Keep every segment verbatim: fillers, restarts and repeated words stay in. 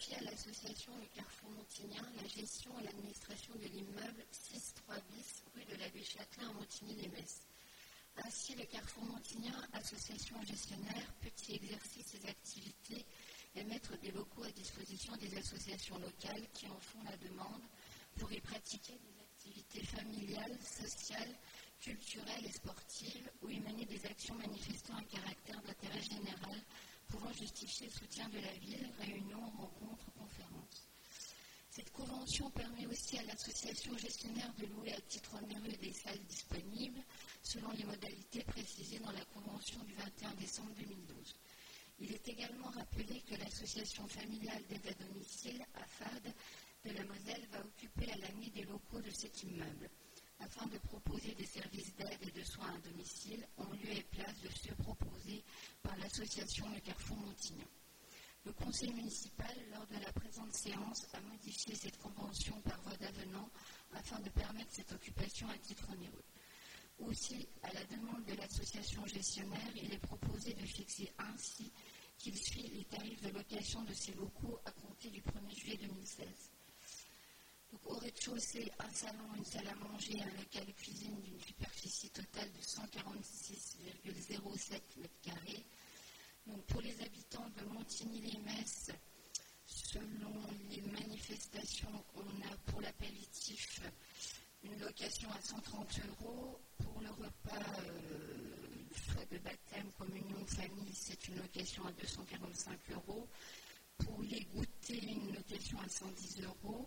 confie à l'association Le Carrefour Montignan la gestion et l'administration de l'immeuble six trois bis rue de l'Abbé Châtelain à Montigny-lès-Metz. Ainsi, le Carrefour Montignan, association gestionnaire, peut y exercer ses activités et mettre des locaux à disposition des associations locales qui en font la demande pour y pratiquer des activités familiales, sociales, culturelles et sportives ou y mener des actions manifestant un caractère d'intérêt général pouvant justifier le soutien de la ville, réunions, rencontres, conférences. Cette convention permet aussi à l'association gestionnaire de louer à titre onéreux des salles disponibles selon les modalités précisées dans la convention du vingt et un décembre deux mille douze. Il est également rappelé que l'association familiale d'aide à domicile, A F A D, de la Moselle va occuper à l'année des locaux de cet immeuble, afin de proposer des services d'aide et de soins à domicile en lieu et place de ceux proposés par l'association Le Carrefour Montignan. Le conseil municipal, lors de la présente séance, a modifié cette convention par voie d'avenant afin de permettre cette occupation à titre onéreux. Aussi, à la demande de l'association gestionnaire, il est proposé de fixer ainsi qu'il suit les tarifs de location de ces locaux à compter du premier juillet deux mille seize. Donc, au rez-de-chaussée, un salon, une salle à manger, un local cuisine d'une superficie totale de cent quarante-six virgule zéro sept mètres carrés. Donc, pour les habitants de Montigny-lès-Metz, selon les manifestations, on a pour l'apéritif une location à cent trente euros. Pour le repas, euh, soit de baptême, communion, famille, c'est une location à deux cent quarante-cinq euros. Pour les goûters, une location à cent dix euros.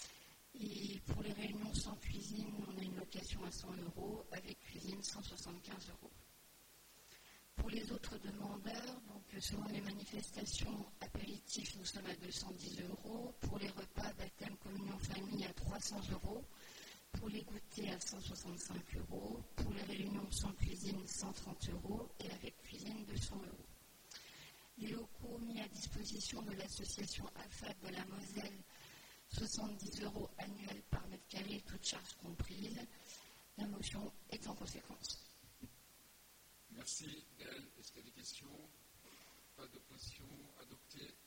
Et pour les réunions sans cuisine, on a une location à cent euros, avec cuisine cent soixante-quinze euros. Pour les autres demandeurs, donc selon les manifestations apéritifs, nous sommes à deux cent dix euros. Pour les repas, baptême, communion, famille, à trois cents euros. Pour les goûters, à cent soixante-cinq euros. Pour les réunions sans cuisine, cent trente euros. Et avec cuisine, deux cents euros. Les locaux mis à disposition de l'association A F A D de la Moselle, soixante-dix euros annuels par mètre carré, toutes charges comprises. La motion est en conséquence. Merci. Gaël, est-ce qu'il y a des questions? Pas d'opposition. Adopté.